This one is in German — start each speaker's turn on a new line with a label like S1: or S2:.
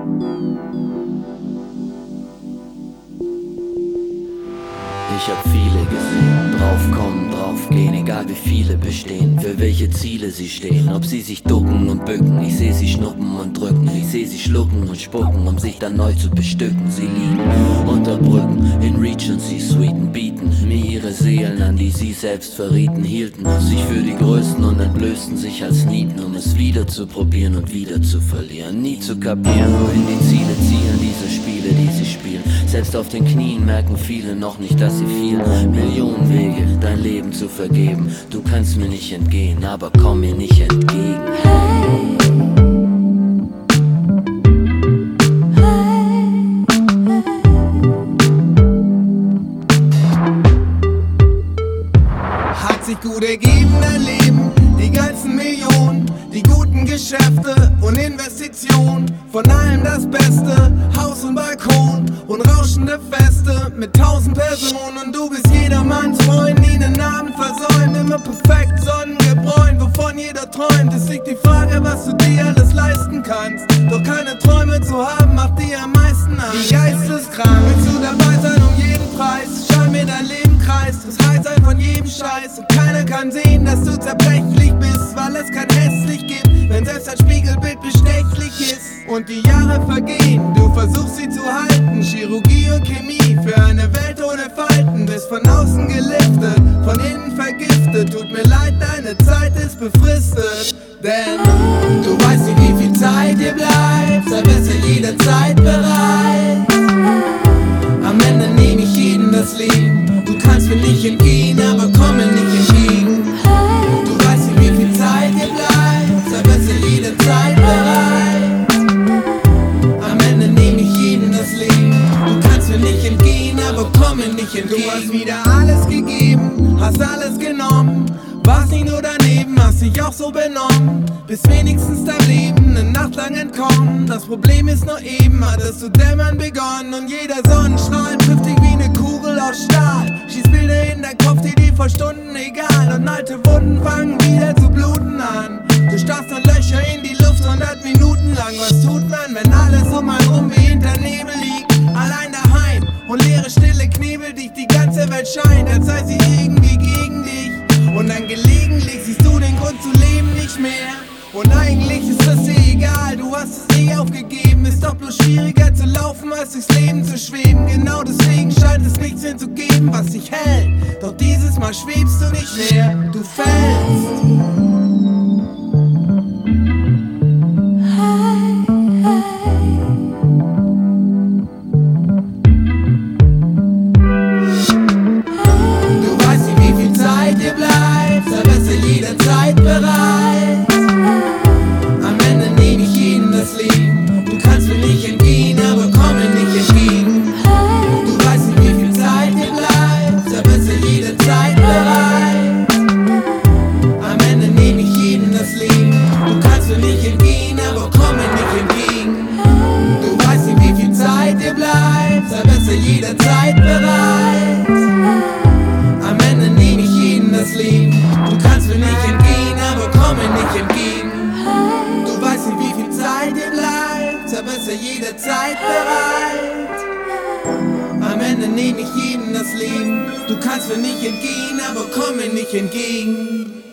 S1: Ich hab viele gesehen, draufkommen, draufgehen, egal wie viele bestehen, für welche Ziele sie stehen, ob sie sich ducken und bücken, ich seh sie schnuppen und drücken, ich seh sie schlucken und spucken, um sich dann neu zu bestücken. Sie liegen unter Brücken, in Regency Suiten, bieten mir ihre Seelen an, die sie selbst verrieten, hielten sich für die Größten und entblößten sich als Nieten, um es wieder zu probieren und wieder zu verlieren, nie zu kapieren, wohin die Ziele zielen, diese Spiele, die sie spielen. Selbst auf den Knien merken viele noch nicht, dass sie fielen. Millionen Wege, dein Leben zu vergeben. Du kannst mir nicht entgehen, aber komm mir nicht entgegen.
S2: Hat sich gut ergeben, dein Leben, die ganzen Millionen, die guten Geschäfte und Investitionen. Von allem das Beste, Haus und Balkon und rauschende Feste mit 1000 Personen. Und du bist jedermanns Freund, nie den Namen versäumt. Immer perfekt sonnengebräunt, wovon jeder träumt. Es liegt die Frage, was du dir alles leisten kannst. Doch keine Träume zu haben, macht dir am meisten Angst. Wie geisteskrank, willst du dabei sein um jeden Preis? Schau mir dein Leben kreist, das High sein von jedem Scheiß. Und keiner kann sehen, dass du zerbrechlich bist, weil es kein Hässlich gibt, wenn selbst ein Spiegelbild bestechlich ist. Und die Jahre vergehen, du versuchst sie zu halten. Chirurgie und Chemie für eine Welt ohne Falten. Bist von außen geliftet, von innen vergiftet. Tut mir leid, deine Zeit ist befristet. Denn du weißt nicht, wie viel Zeit dir bleibt. Sei besser jederzeit bereit. Am Ende nehme ich jeden das Leben. Du kannst mir nicht entgehen, aber komm mir nicht entgegen. Du weißt nicht, wie viel Zeit dir bleibt. Sei besser jederzeit bereit. Am Ende nehme ich jeden das Leben. Du kannst mir nicht entgehen, aber komm mir nicht entgegen. Du hast wieder alles gegeben, hast alles genommen. Warst nicht nur daneben, hast dich auch so benommen. Bist wenigstens dein Leben eine Nacht lang entkommen. Das Problem ist nur eben, hat es zu dämmern begonnen. Und jeder Sonnenstrahl trifft dich wie eine Kugel aus Stahl. Schießt Bilder in dein Kopf, die vor Stunden egal. Und alte Wunden fangen wieder zu bluten an. Du starrst an Löcher in die Luft 100 Minuten lang. Was tut man, wenn alles um einen rum wie hinter Nebel liegt? Allein daheim und leere Stille knebelt dich, die ganze Welt scheint, als sei sie irgendwie gegen dich. Und dann gelegentlich siehst du den Grund zu leben nicht mehr. Und eigentlich ist das dir egal, du hast es nie aufgegeben. Ist doch bloß schwieriger zu laufen, als durchs Leben zu schweben. Genau deswegen scheint es nichts mehr zu geben, was dich hält. Doch dieses Mal schwebst du nicht mehr, du fällst. Jederzeit bereit. Am Ende nehme ich jeden das Leben. Du kannst mir nicht entgehen, aber komm mir nicht entgegen. Du weißt nicht, wie viel Zeit dir bleibt. Sei besser jederzeit bereit. Am Ende nehme ich jeden das Leben. Du kannst mir nicht entgehen, aber komm mir nicht entgegen. Du weißt nicht, wie viel Zeit dir bleibt. Sei besser jederzeit bereit. Am Ende nehme ich jeden das Leben. Du kannst mir nicht entgehen, aber komm mir nicht entgegen. Du weißt nicht, wie viel Zeit dir bleibt, sei besser jederzeit bereit. Am Ende nehme ich jeden das Leben. Du kannst mir nicht entgehen, aber komm mir nicht entgegen.